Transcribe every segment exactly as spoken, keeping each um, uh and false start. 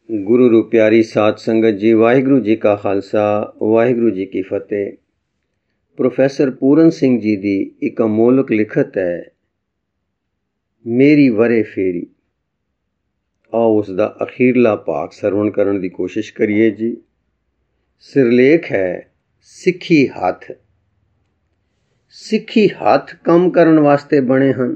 गुरु रू प्यारी साध संगत जी, वाहिगुरु जी का खालसा वाहिगुरु जी की फतेह। प्रोफैसर पूरन सिंह जी की एक अमोलक लिखत है, मेरी वरे फेरी। आओ उसका अखीरला भाग सरवण करने की कोशिश करिए जी। सिरलेख है सिक्खी हथ। सिक्खी हथ काम करन वास्ते बने हन।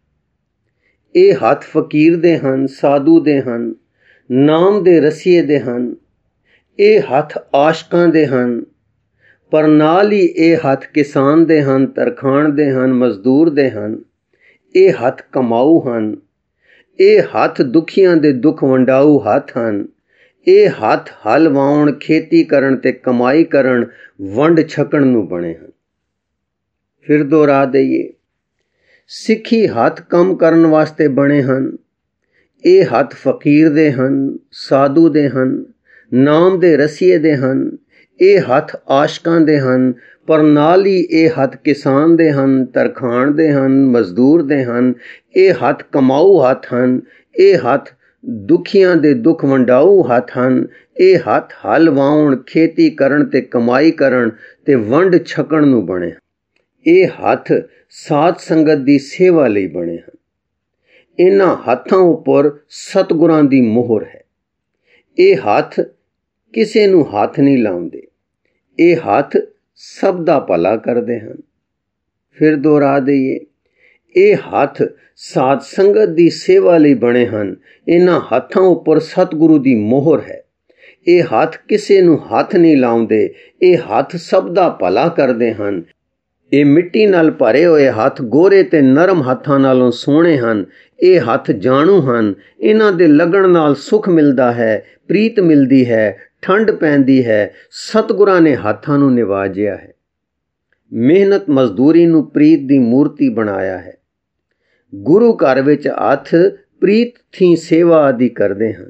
ये हथ फकीर दे हन, साधु दे हन, नाम दे रसीए दे हन। ये हथ आशकां दे हन, पर नाल ही ये हथ किसान दे हन, तरखान दे हन, मजदूर दे हन। ये हथ कमाऊ हन। ये हथ दुखियां दे दुख वंडाऊ हथ हन। ये हथ हल वाउण, खेती करन ते कमाई करन, वंड छकण नू बने हन। फिर दोहरा दईए, सिक्खी हथ कम करन वास्ते बने हन। ये हथ फकीर दे हन, साधु दे हन, नाम दे रसीए दे हन। ये हथ आशकां दे हन, पर नाल ही ये हथ किसान दे हन, तरखान दे हन, मजदूर दे हन। ये हथ कमाऊ हथ हन। ये हथ दुखियां दे दुख वंडाऊ हथ हन। ये हथ हल वाउण, खेती करन ते कमाई करन ते वंड छकण नू बने हन। ये हथ साध संगत दी सेवा लई बने हन। इन्हां हत्थां उपर सतगुरां दी मोहर है। ये हथ किसे नू हथ नहीं लाउंदे। ये हथ सब दा भला करदे हन। फिर दोहरा दईए, ये हथ साध संगत दी सेवा लई बने हन। इन्हां हत्थां उपर सतगुरु दी मोहर है। ये हथ किसे नू हथ नहीं लाउंदे। ये हथ सब दा भला करदे हन। ये मिट्टी नाल भरे होए हथ गोरे ते नरम हत्थां नालों सोहणे हन। ये हथ जाणू हन। इन्हां दे लगण नाल सुख मिलदा है, प्रीत मिलदी है, ठंड पैंदी है। सतगुरां ने हत्थां नू निवाजिया है। मेहनत मजदूरी नू प्रीत दी मूर्ति बनाया है। गुरु घर विच हथ प्रीत थी सेवा आदि करदे हन।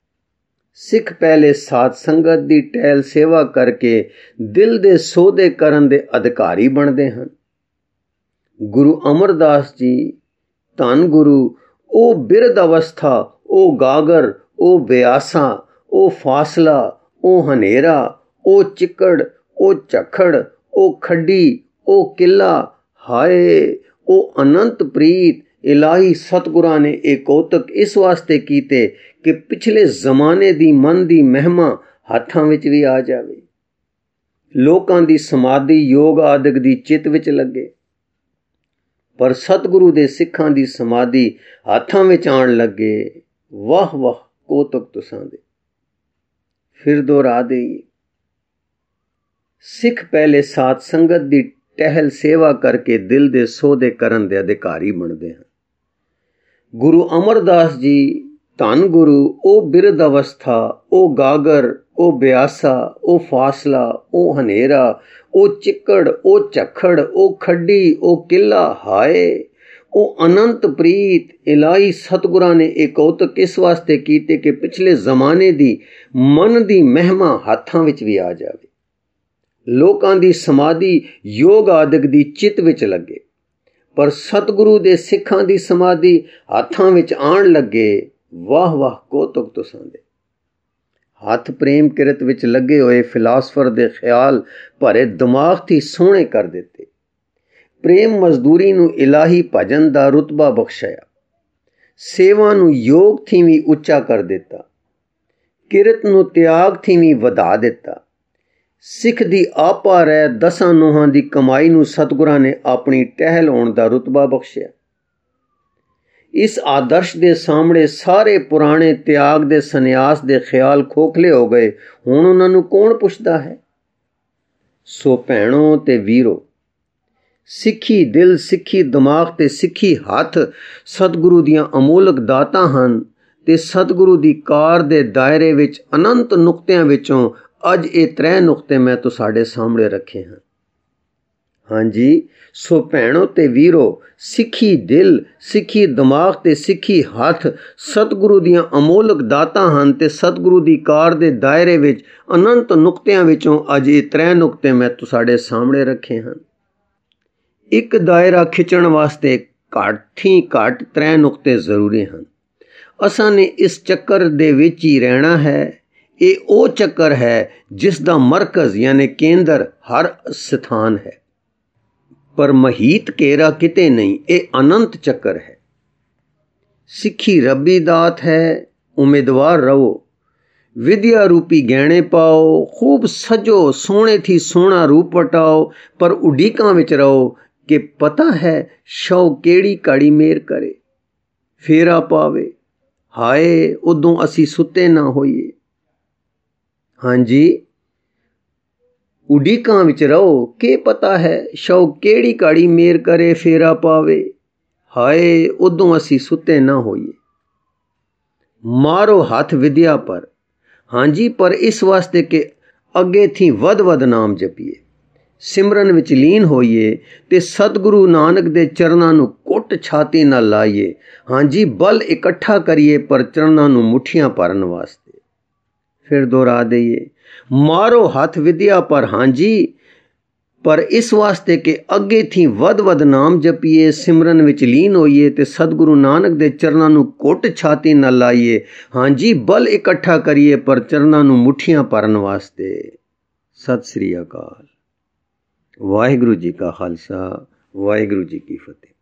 सिख पहले साध संगत दी टहल सेवा करके दिल दे सौदे करन दे अधिकारी बनदे हन। गुरु अमरदास जी धन गुरु, ओ बिरध अवस्था, ओ गागर, ओ ब्यासा, ओ फासला, ओ हनेरा, ओ चिकड़, ओ झखड़, ओ खड्डी, ओ किला, हाय ओ अनंत प्रीत। इलाही सतगुरां ने एक कौतक इस वास्ते कीते कि पिछले जमाने दी मन दी महिमा हत्थां विच भी आ जावे। लोकां दी समाधि योग आदि दी चित विच लगे, पर सतगुरु दे सिखां दी समाधि हत्थां विच आण लगे। वाह वाह कौतक तुसां दे। फिर दोहरा दईए, सिख पहले साध संगत दी टहल सेवा करके दिल दे सौदे करन दे अधिकारी बनदे हन। गुरु अमरदास जी धन गुरु, ओ बिरध अवस्था, ओ गागर, ओ ब्यासा, ओ फासला, ओ हनेरा, ओ चिकड़, ओ झखड़, ओ खड्डी, ओ किला, हाय ओ अनंत प्रीत। इलाही सतगुरां ने एक कौतक इस वास्ते कीते कि पिछले जमाने दी मन दी महिमा हत्थां विच भी आ जावे। लोकां दी समाधि योग आदि दी चित विच लगे, पर सतगुरु दे सिखां दी समाधि हत्थां विच आण लगे। वाह वाह कौतक तुसां दे। हथ प्रेम किरत विच लगे होए फिलासफर दे ख्याल भरे दिमाग थी सोहणे कर दिते। प्रेम मजदूरी नू इलाही भजन दा रुतबा बख्शाया। सेवा नू योग थी भी उच्चा कर दिता। किरत नू त्याग थी भी वधा दिता। सिख दी आपा रह दसां नोहां दी कमाई नू सतगुरां ने अपनी टहल होण दा रुतबा बख्शिया। इस आदर्श दे सामने सारे पुराने त्याग दे संन्यास दे ख्याल खोखले हो गए। हुण उन्हां नू कौन पुछदा है। सो भैणों ते वीरो, सिक्खी दिल, सिक्खी दिमाग ते सिक्खी हथ सतगुरु दियां अमोलक दातां हन ते सतगुरु दी कार दे दायरे विच अनंत नुक्तियां विचों अज ये त्रै नुक्ते मैं तुसाडे सामने रखे हैं। हाँ जी, सो भैणों ते वीरो, सिक्खी दिल, सिक्खी दिमाग ते सिक्खी हथ सतगुरु दियां अमोलक दातां हन ते सतगुरु दी कार दे दायरे विच अनंत नुक्तियां विचों अज ये त्रै नुक्ते मैं तुसाडे सामने रखे हैं। एक दायरा खिंचण वास्ते घट थी घट त्रै नुक्ते जरूरी हैं। ਅਸਾਂ ਨੇ ਇਸ ਚੱਕਰ ਦੇ ਵਿੱਚ ਹੀ ਰਹਿਣਾ ਹੈ। ਇਹ ਉਹ ਚੱਕਰ ਹੈ ਜਿਸ ਦਾ ਮਰਕਜ਼ ਯਾਨੀ ਕੇਂਦਰ ਹਰ ਸਥਾਨ ਹੈ, ਪਰ ਮਹੀਤ ਘੇਰਾ ਕਿਤੇ ਨਹੀਂ। ਇਹ ਅਨੰਤ ਚੱਕਰ ਹੈ। ਸਿੱਖੀ ਰੱਬੀ ਦਾਤ ਹੈ, ਉਮੀਦਵਾਰ ਰਹੋ। ਵਿਦਿਆ ਰੂਪੀ ਗਹਿਣੇ ਪਾਓ, ਖੂਬ ਸਜੋ, ਸੋਹਣੇ ਥੀ ਸੋਹਣਾ ਰੂਪ ਵਟਾਓ, ਪਰ ਉਡੀਕਾਂ ਵਿੱਚ ਰਹੋ ਕਿ ਪਤਾ ਹੈ ਸ਼ੌ ਕਿਹੜੀ ਕਾੜੀ ਮੇਰ ਕਰੇ, ਫੇਰਾ ਪਾਵੇ। ਹਾਏ ਉਦੋਂ ਅਸੀਂ ਸੁੱਤੇ ਨਾ ਹੋਈਏ। ਹਾਂਜੀ, ਉਡੀਕਾਂ ਵਿੱਚ ਰਹੋ ਕਿ ਪਤਾ ਹੈ ਸ਼ੌ ਕਿਹੜੀ ਕਾੜੀ ਮੇਰ ਕਰੇ, ਫੇਰਾ ਪਾਵੇ। ਹਾਏ ਉਦੋਂ ਅਸੀਂ ਸੁੱਤੇ ਨਾ ਹੋਈਏ। ਮਾਰੋ ਹੱਥ ਵਿਦਿਆ ਪਰ, ਹਾਂਜੀ, ਪਰ ਇਸ ਵਾਸਤੇ ਕਿ ਅੱਗੇ ਥੀ ਵੱਧ ਵੱਧ ਨਾਮ ਜਪੀਏ, ਸਿਮਰਨ ਵਿੱਚ ਲੀਨ ਹੋਈਏ ਤੇ ਸਤਿਗੁਰੂ ਨਾਨਕ ਦੇ ਚਰਨਾਂ ਨੂੰ ਕੁੱਟ ਛਾਤੀ ਨਾਲ ਲਾਈਏ। ਹਾਂਜੀ, ਬਲ ਇਕੱਠਾ ਕਰੀਏ ਪਰ ਚਰਨਾਂ ਨੂੰ ਮੁੱਠੀਆਂ ਭਰਨ ਵਾਸਤੇ। ਫਿਰ ਦੁਹਰਾ ਦਈਏ, ਮਾਰੋ ਹੱਥ ਵਿਦਿਆ ਪਰ, ਹਾਂਜੀ, ਪਰ ਇਸ ਵਾਸਤੇ ਕਿ ਅੱਗੇ ਥੀ ਵੱਧ ਵੱਧ ਨਾਮ ਜਪੀਏ, ਸਿਮਰਨ ਵਿੱਚ ਲੀਨ ਹੋਈਏ ਤੇ ਸਤਿਗੁਰੂ ਨਾਨਕ ਦੇ ਚਰਨਾਂ ਨੂੰ ਕੁੱਟ ਛਾਤੀ ਨਾਲ ਲਾਈਏ। ਹਾਂਜੀ, ਬਲ ਇਕੱਠਾ ਕਰੀਏ ਪਰ ਚਰਨਾਂ ਨੂੰ ਮੁੱਠੀਆਂ ਭਰਨ ਵਾਸਤੇ। ਸਤਿ ਸ੍ਰੀ ਅਕਾਲ। ਵਾਹਿਗੁਰੂ ਜੀ ਕਾ ਖਾਲਸਾ, ਵਾਹਿਗੁਰੂ ਜੀ ਕੀ ਫਤਿਹ।